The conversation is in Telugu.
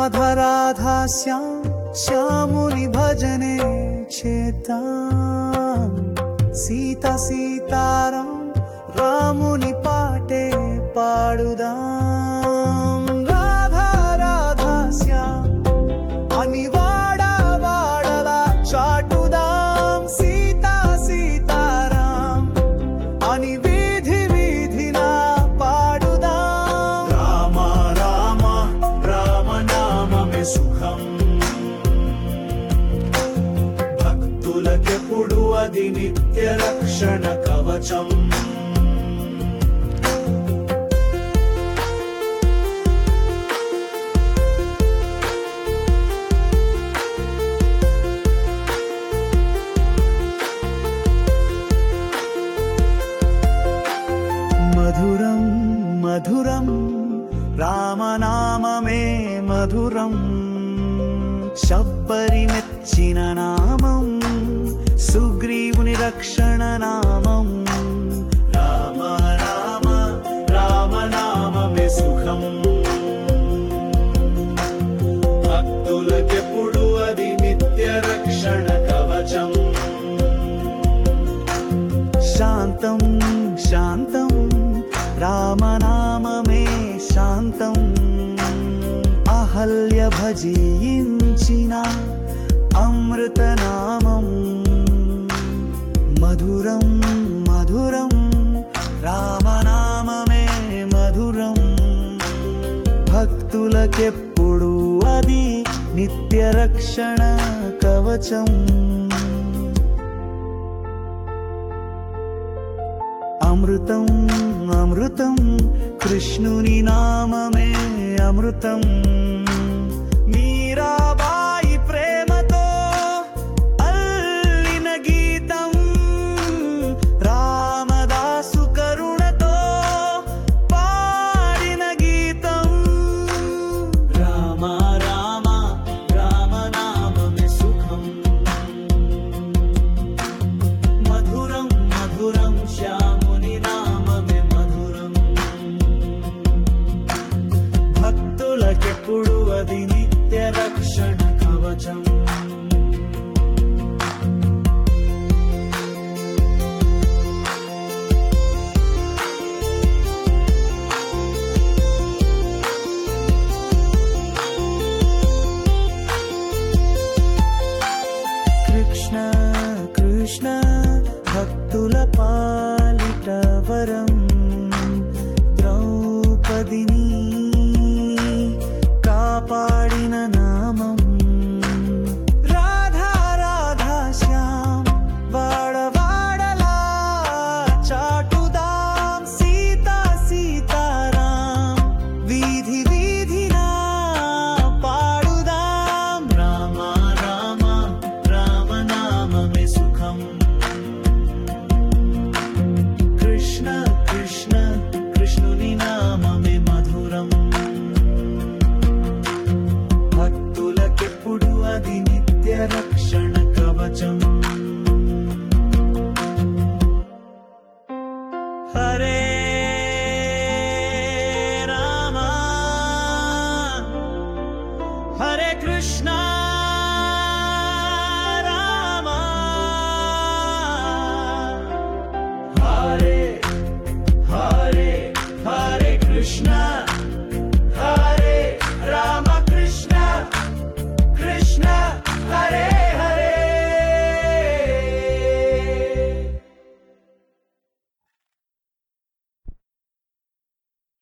రాధా రాధా శ్యాముని భజనే చేద్దాం, సీతా సీతారాం రాముని పాటే పాడుదాం. రాధా రాధా శ్యామ్ అని వాడా వాడలా చాటుదాం, సీతా సీతారాం అని వీధి వీధినా పాడుదాం. రామ రామ రామ నామమే సుఖం, భక్తులకెప్పుడు అది నిత్య రక్షణ కవచం. మధురం మధురం రామనామమే మధురం, శబ్బరి మెచ్చిన నామం సుగ్రీవుని రక్షణ నామం. రామ రామ రామనామమే సుఖం, భక్తులకెప్పుడు అది నిత్య రక్షణ కవచం. శాంతం శాంతం రామనామమే శాంతం, అహల్య భజించిన అమృతనామం. మధురం మధురం రామనామమే మధురం, భక్తులకెప్పుడు అది నిత్య రక్షణ కవచం. అమృతం అమృతం కృష్ణుని నామమే అమృతం, మీరాబాయి ప్రేమతో అల్లిన గీతం, రామదాసు కరుణతో పాడిన గీతం. రామ రామ రామనామమే సుఖం, మధురం మధురం శ్యాముని నామమే మధురం, భక్తులకెప్పుడు అది నిత్య రక్షణ కవచం.